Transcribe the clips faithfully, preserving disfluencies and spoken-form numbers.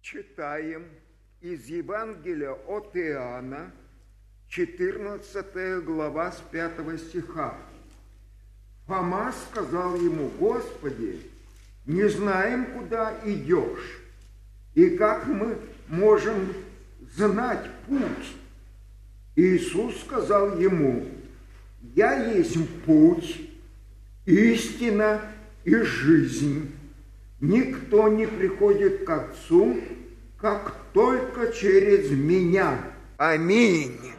Читаем из Евангелия от Иоанна, четырнадцатая глава, с пятого стиха. Фома сказал ему: Господи, не знаем, куда идешь, и как мы можем знать путь? Иисус сказал ему: Я есть путь, истина и жизнь. Никто не приходит к Отцу, как только через меня. Аминь.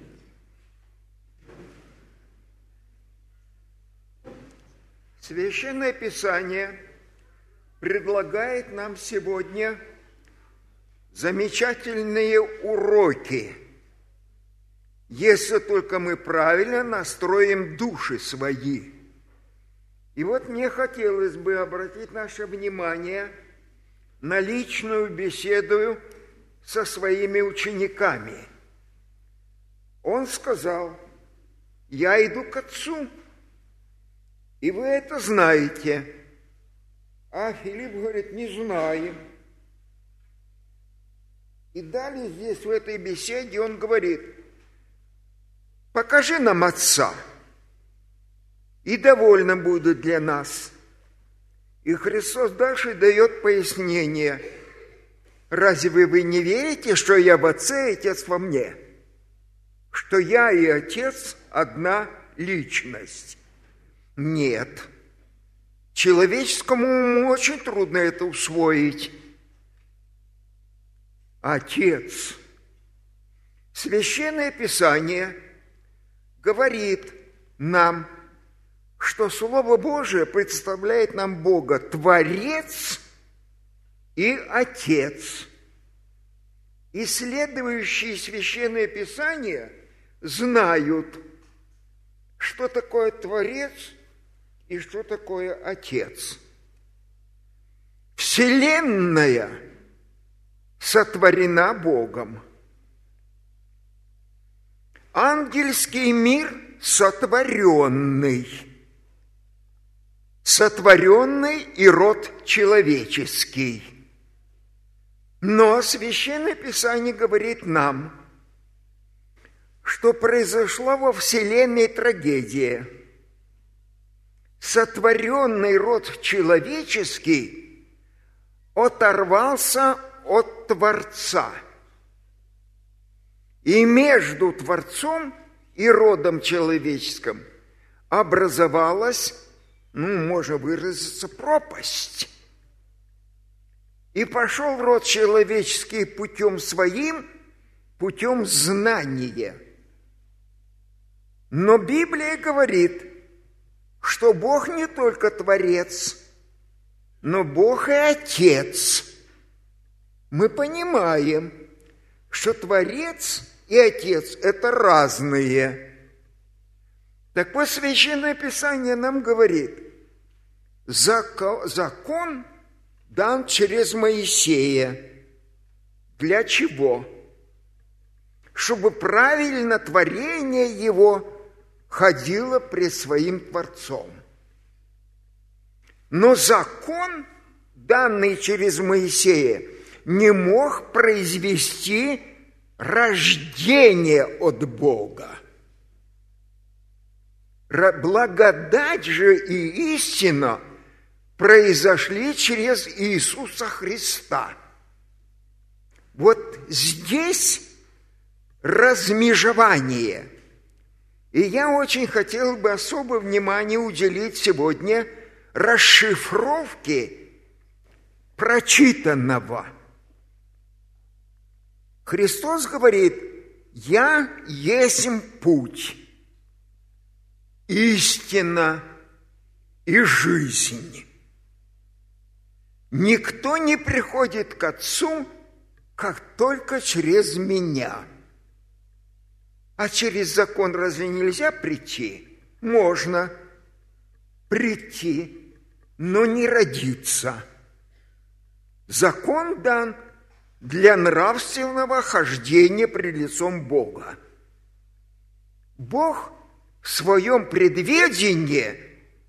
Священное Писание предлагает нам сегодня замечательные уроки, если только мы правильно настроим души свои. И вот мне хотелось бы обратить наше внимание на личную беседу со своими учениками. Он сказал: я иду к Отцу, и вы это знаете. А Филипп говорит: не знаем. И далее здесь, в этой беседе, он говорит: покажи нам Отца, и довольно будет для нас. И Христос дальше дает пояснение: разве вы не верите, что я в Отце, и Отец во мне? Что я и Отец одна личность? Нет. Человеческому уму очень трудно это усвоить. Отец. Священное Писание говорит нам, что Слово Божие представляет нам Бога Творец и Отец. Исследующие Священное Писание знают, что такое Творец и что такое Отец. Вселенная сотворена Богом. Ангельский мир сотворенный. Сотворенный и род человеческий. Но Священное Писание говорит нам, что произошла во Вселенной трагедия. Сотворенный род человеческий оторвался от Творца. И между Творцом и родом человеческим образовалась, ну, можно выразиться, пропасть. И пошел род человеческий путем своим, путем знания. Но Библия говорит, что Бог не только Творец, но Бог и Отец. Мы понимаем, что Творец и Отец – это разные. Так вот, Священное Писание нам говорит, закон дан через Моисея. Для чего? Чтобы правильно творение его ходило пред своим Творцом. Но закон, данный через Моисея, не мог произвести рождение от Бога. Благодать же и истина произошли через Иисуса Христа. Вот здесь размежевание. И я очень хотел бы особое внимание уделить сегодня расшифровке прочитанного. Христос говорит: «Я есть путь, истина и жизнь. Никто не приходит к Отцу, как только через меня». А через закон разве нельзя прийти? Можно прийти, но не родиться. Закон дан для нравственного хождения пред лицом Бога. Бог в своем предвидении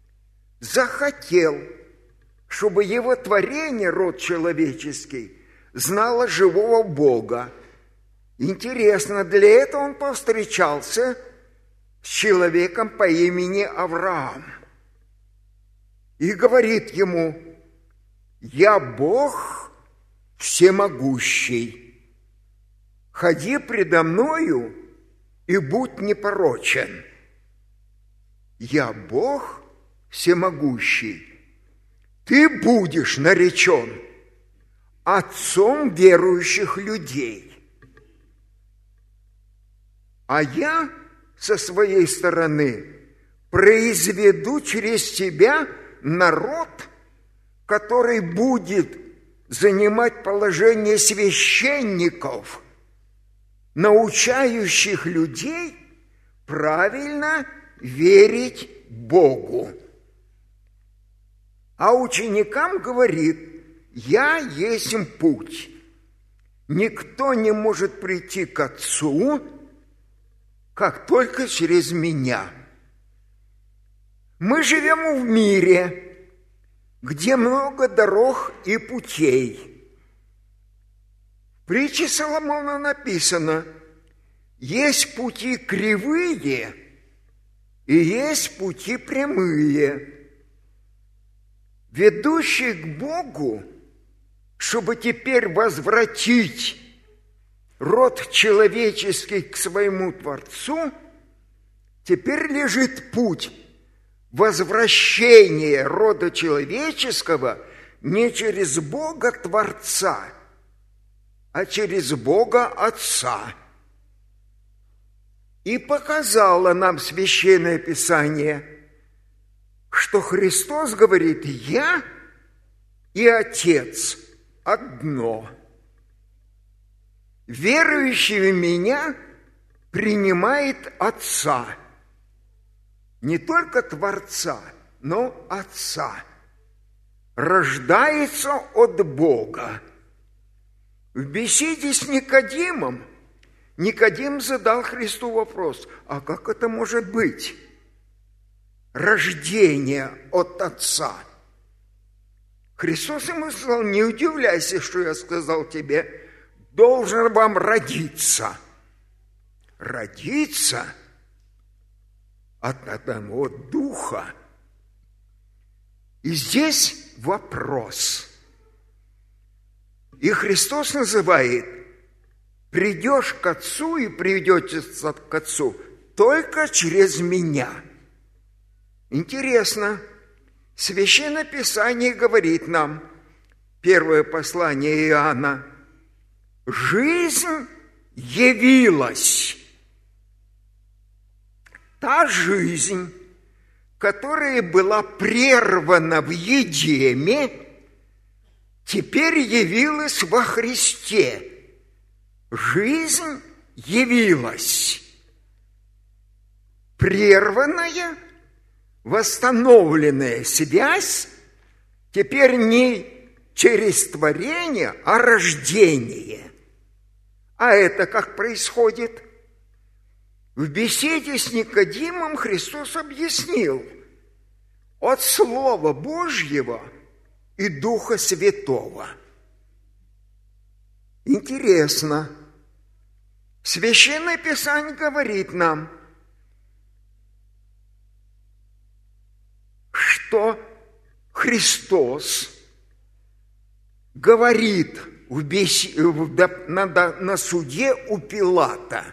захотел, чтобы его творение, род человеческий, знала живого Бога. Интересно, для этого он повстречался с человеком по имени Авраам. И говорит ему: «Я Бог всемогущий. Ходи предо мною и будь непорочен. Я Бог всемогущий. Ты будешь наречен отцом верующих людей. А я со своей стороны произведу через тебя народ, который будет занимать положение священников, научающих людей правильно верить Богу». А ученикам говорит: «Я есть путь. Никто не может прийти к Отцу, как только через меня». Мы живем в мире, где много дорог и путей. В притче Соломона написано: есть пути кривые и есть пути прямые, ведущие к Богу, чтобы теперь возвратить род человеческий к своему Творцу. Теперь лежит путь возвращения рода человеческого не через Бога Творца, а через Бога Отца. И показало нам Священное Писание, что Христос говорит: «Я и Отец одно. Верующий в Меня принимает Отца». Не только Творца, но Отца. Рождается от Бога. В беседе с Никодимом Никодим задал Христу вопрос: а как это может быть? Рождение от Отца. Христос ему сказал: не удивляйся, что я сказал тебе, должен вам родиться. Родиться от одного духа. И здесь вопрос. И Христос называет: придешь к Отцу и приведетесь к Отцу только через Меня. Интересно, Священное Писание говорит нам, первое послание Иоанна: жизнь явилась. Та жизнь, которая была прервана в Едеме, теперь явилась во Христе. Жизнь явилась. Прерванная, восстановленная связь теперь не через творение, а рождение. А это как происходит? В беседе с Никодимом Христос объяснил: от Слова Божьего и Духа Святого. Интересно. Священное Писание говорит нам, что Христос говорит в бес... на... на суде у Пилата.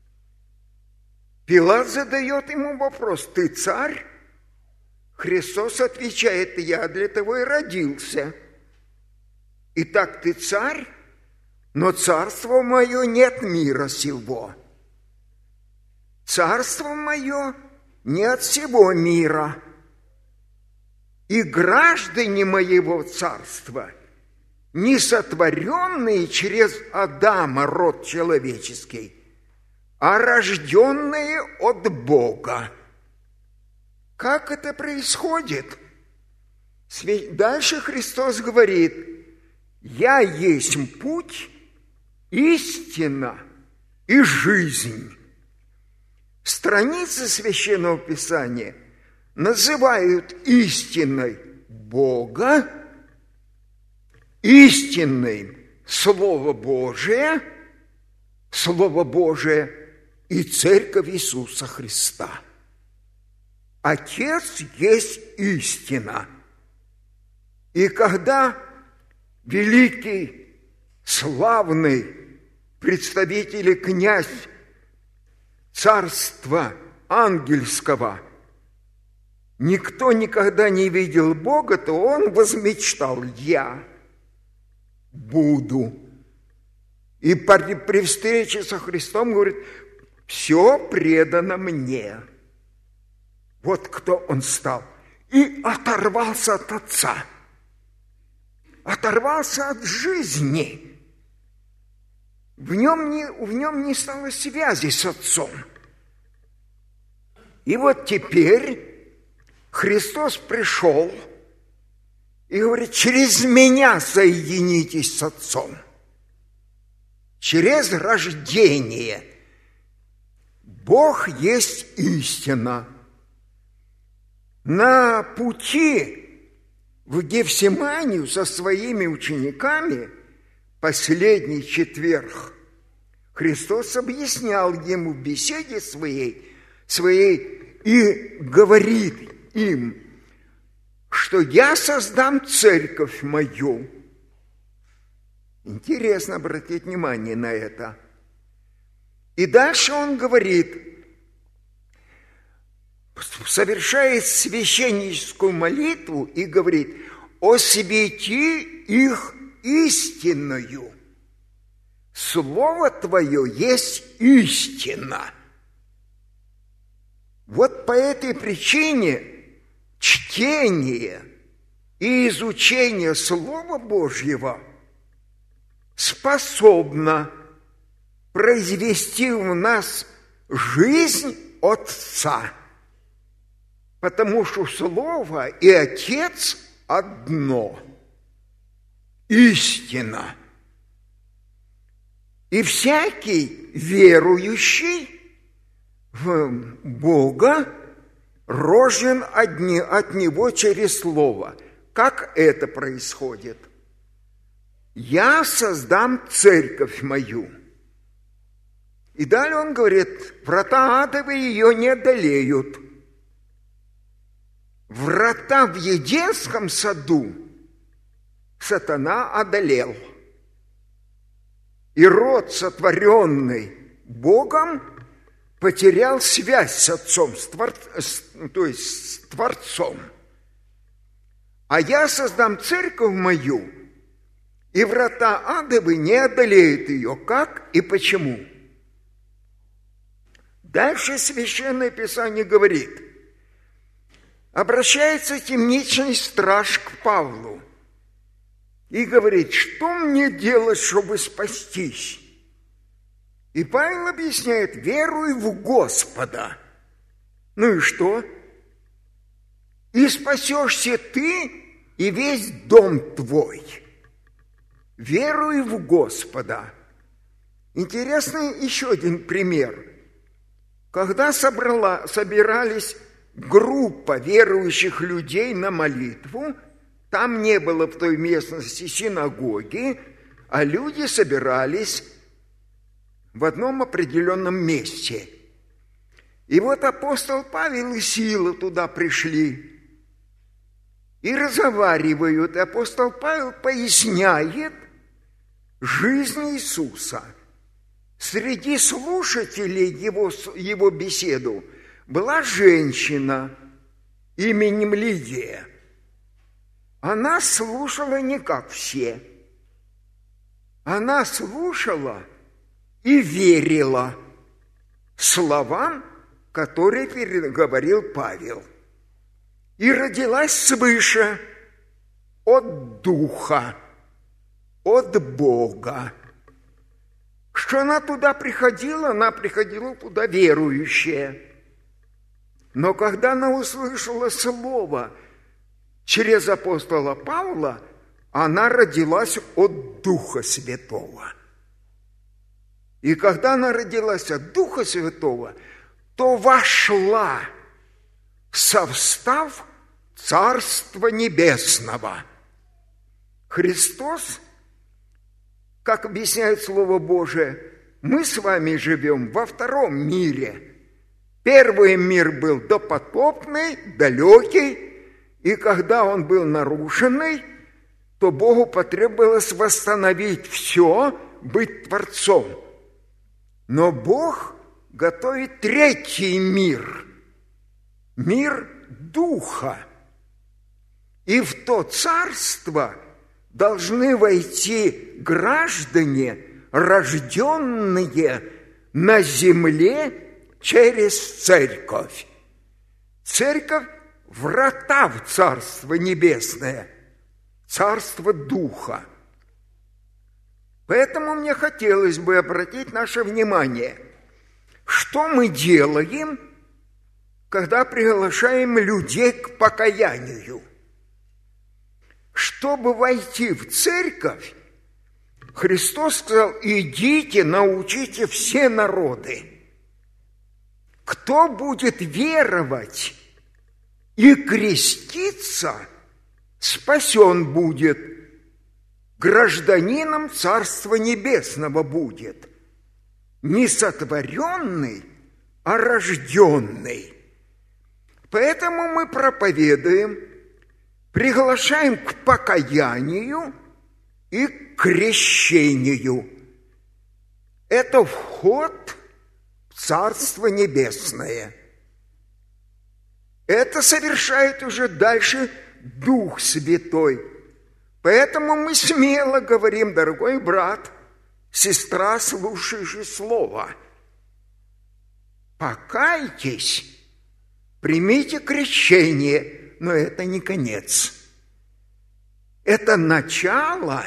Пилат задает ему вопрос: ты царь? Христос отвечает: я для того и родился. Итак, ты царь, но царство мое нет мира сего. Царство мое не от всего мира. И граждане моего царства, не сотворенные через Адама род человеческий, а рожденные от Бога. Как это происходит? Дальше Христос говорит: я есть путь, истина и жизнь. Страницы Священного Писания называют истиной Бога, истинным Слово Божие, Слово Божие и Церковь Иисуса Христа. Отец есть истина. И когда великий, славный представитель и князь царства ангельского, никто никогда не видел Бога, то он возмечтал: я буду. И при встрече со Христом говорит: все предано мне. Вот кто он стал. И оторвался от Отца. Оторвался от жизни. В нем не, в нем не стало связи с Отцом. И вот теперь Христос пришел и говорит: через меня соединитесь с Отцом. Через рождение. Бог есть истина. На пути в Гефсиманию со своими учениками последний четверг Христос объяснял ему в беседе своей, своей и говорит им, что я создам церковь мою. Интересно обратить внимание на это. И дальше он говорит, совершает священническую молитву и говорит: освети их истинною. Слово Твое есть истина. Вот по этой причине чтение и изучение Слова Божьего способно произвести в нас жизнь Отца. Потому что Слово и Отец одно. Истина. И всякий верующий в Бога рожден от Него через Слово. Как это происходит? Я создам церковь мою. И далее он говорит: врата адовы ее не одолеют. Врата в Едемском саду сатана одолел. И род, сотворенный Богом, потерял связь с Отцом, с твор... то есть с Творцом. А я создам церковь мою, и врата адовы не одолеют ее. Как и почему? Дальше Священное Писание говорит, обращается темничный страж к Павлу и говорит: что мне делать, чтобы спастись? И Павел объясняет: веруй в Господа. Ну и что? И спасешься ты и весь дом твой. Веруй в Господа. Интересный еще один пример. Когда собрала, собирались группа верующих людей на молитву, там не было в той местности синагоги, а люди собирались в одном определенном месте. И вот апостол Павел и Сила туда пришли и разговаривают. И апостол Павел поясняет жизнь Иисуса. Среди слушателей его, его беседу была женщина именем Лидия. Она слушала не как все. Она слушала и верила словам, которые говорил Павел. И родилась свыше от Духа, от Бога. Что она туда приходила? Она приходила туда верующая. Но когда она услышала слово через апостола Павла, она родилась от Духа Святого. И когда она родилась от Духа Святого, то вошла в состав Царства Небесного. Христос, как объясняет Слово Божие, мы с вами живем во втором мире. Первый мир был допотопный, далекий, и когда он был нарушенный, то Богу потребовалось восстановить все, быть Творцом. Но Бог готовит третий мир, мир Духа. И в то царство должны войти граждане, рожденные на земле через церковь. Церковь – врата в Царство Небесное, Царство Духа. Поэтому мне хотелось бы обратить наше внимание, что мы делаем, когда приглашаем людей к покаянию. Чтобы войти в церковь, Христос сказал: идите, научите все народы. Кто будет веровать и креститься, спасен будет, гражданином Царства Небесного будет. Не сотворенный, а рожденный. Поэтому мы проповедуем, приглашаем к покаянию и к крещению. Это вход в Царство Небесное. Это совершает уже дальше Дух Святой. Поэтому мы смело говорим, дорогой брат, сестра, слушающая слово, покайтесь, примите крещение, но это не конец. Это начало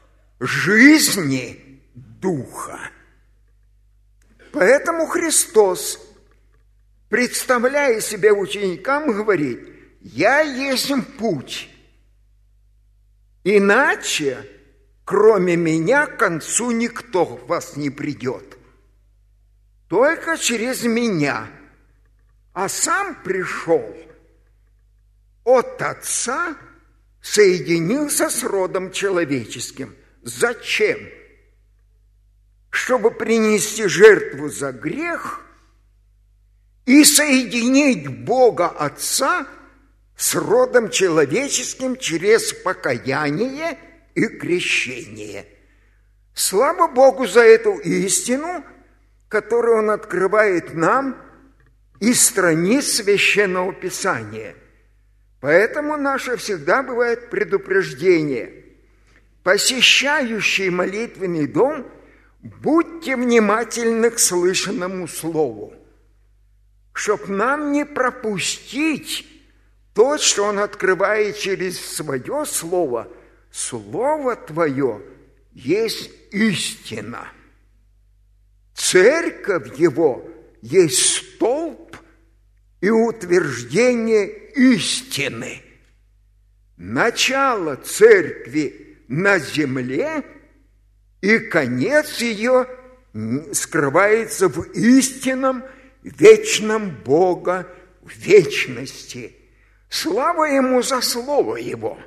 жизни Духа. Поэтому Христос, представляя себя ученикам, говорит: «Я есть путь, иначе, кроме меня, к концу никто в вас не придет. Только через меня». А сам пришел от Отца, соединился с родом человеческим. Зачем? Чтобы принести жертву за грех и соединить Бога Отца с родом человеческим через покаяние и крещение. Слава Богу за эту истину, которую Он открывает нам из страниц Священного Писания. Поэтому наше всегда бывает предупреждение. Посещающий молитвенный дом, будьте внимательны к слышанному слову, чтоб нам не пропустить то, что Он открывает через свое слово. Слово Твое есть истина. Церковь Его есть столб и утверждение истины. Начало церкви на земле и конец ее скрывается в истинном вечном Бога в вечности. Слава Ему за Слово Его.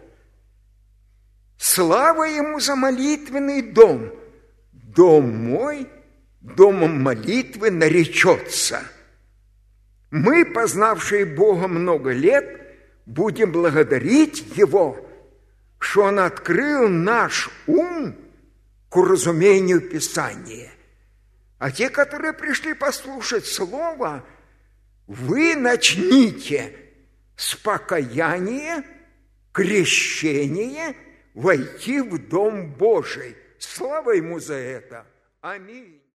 Слава Ему за молитвенный дом. Дом мой домом молитвы наречется. Мы, познавшие Бога много лет, будем благодарить Его, что Он открыл наш ум к уразумению Писания. А те, которые пришли послушать Слово, вы начните с покаяния, крещения, войти в Дом Божий. Слава Ему за это. Аминь.